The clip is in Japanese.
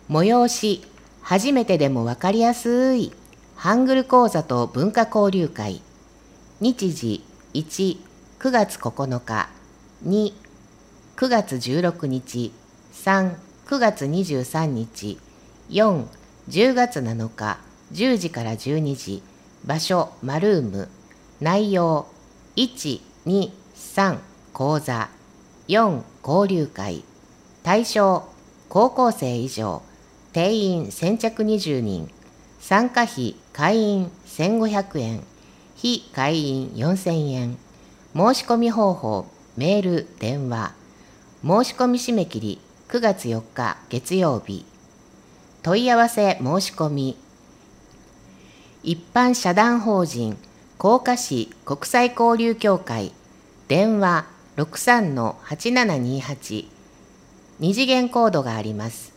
催し、初めてでもわかりやすいハングル講座と文化交流会。日時1、9月9日、2、9月16日、3、9月23日、4、10月7日、10時から12時、場所、マルーム、内容、1、2、3、講座、4、交流会、対象、高校生以上、定員先着20人、参加費会員1500円、非会員4000円、申し込み方法、メール、電話、申し込み締め切り9月4日月曜日。問い合わせ申し込み。一般社団法人甲賀市国際交流協会、電話 63-8728、2次元コードがあります。